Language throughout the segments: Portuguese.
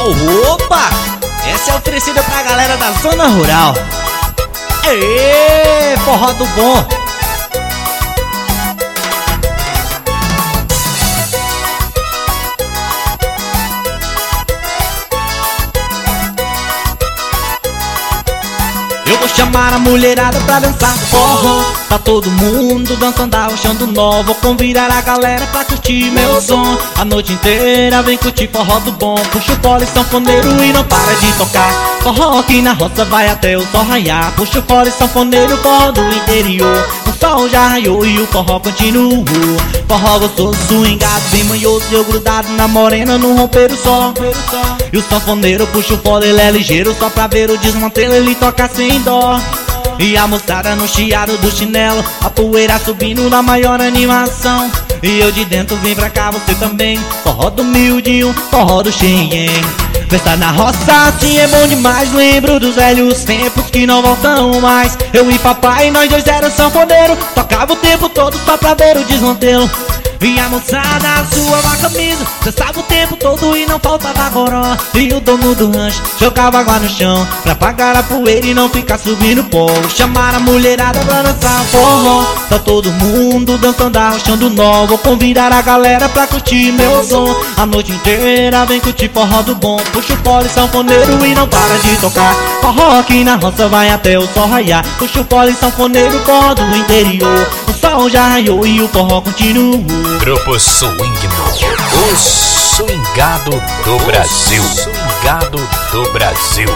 Opa! Essa é oferecida pra galera da zona rural. Ê, forró do bom. Eu vou chamar a mulherada pra dançar forró. Tá todo mundo dançando, achando nó. Vou convidar a galera pra curtir meu som. A noite inteira vem curtir forró do bom. Puxa o fole sanfoneiro e não para de tocar. Forró aqui na roça vai até o sol raiar. Puxa o fole sanfoneiro, forró do interior. O sol já raiou e o forró continuou. Forró gostoso, swingado, bem manhoso. Eu grudado na morena, no romper o sol. E o sanfoneiro puxa o fole, ele é ligeiro. Só pra ver o desmantelo, ele toca sem dó. E a moçada no chiado do chinelo, a poeira subindo na maior animação. E eu de dentro vim pra cá, você também. Forró do miudinho, forró do Cheyenne. Festa na roça assim é bom demais. Lembro dos velhos tempos que não voltam mais. Eu e papai, nós dois era sanfoneiro. Tocava o tempo todo só pra ver o desmantelo. E a moçada suava a camisa, dançava o tempo todo e não faltava goró. E o dono do rancho jogava água no chão pra apagar a poeira e não ficar subindo pó. Chamar a mulherada pra dançar forró. Tá todo mundo dançando, achando nó. Vou convidar a galera pra curtir meu som. A noite inteira vem curtir forró do bom. Puxa o fole sanfoneiro e não para de tocar. Forró aqui na roça vai até o sol raiar. Puxa o fole sanfoneiro, forró do interior. O sol já raiou e o forró continua. Grupo Swing Novo, o swingado do Brasil. Swingado do Brasil.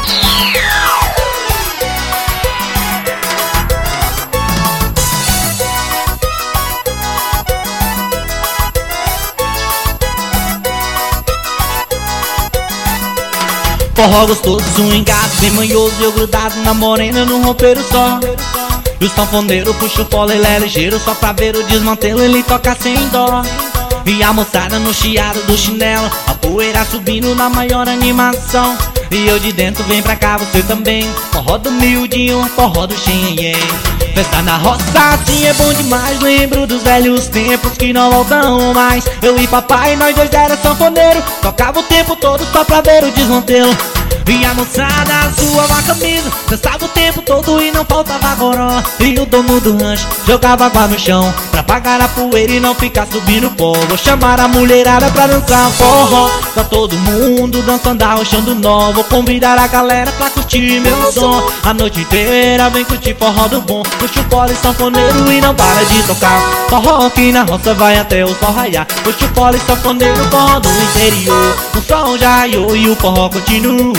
Forró gostoso, swingado, bem manhoso. Eu grudado na morena, no romper o sol. E o sanfoneiro puxa o fole, ele é ligeiro. Só pra ver o desmantelo, ele toca sem dó. E a moçada no chiado do chinelo, a poeira subindo na maior animação. E eu de dentro vem pra cá, você também. Forró do miudinho, forró do Cheyenne. Festa na roça assim é bom demais. Lembro dos velhos tempos que não voltam mais. Eu e papai, nós dois era sanfoneiro. Tocava o tempo todo só pra ver o desmantelo. E a moçada suava a camisa, dançava o tempo todo e não faltava goró. E o dono do rancho jogava água no chão pra apagar a poeira e não ficar subindo pó. Vou chamar a mulherada pra dançar forró. Tá todo mundo dançando, achando nó. Vou convidar a galera pra curtir meu som. A noite inteira vem curtir forró do bom. Puxa o fole sanfoneiro e não para de tocar. Forró aqui na roça vai até o sol raiar. Puxa o fole sanfoneiro, forró do interior. O sol já raiou e o forró continua.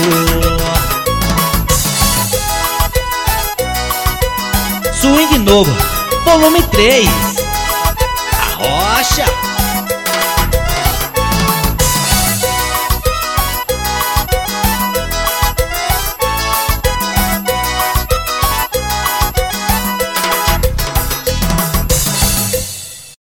Swing Novo, volume 3. A rocha.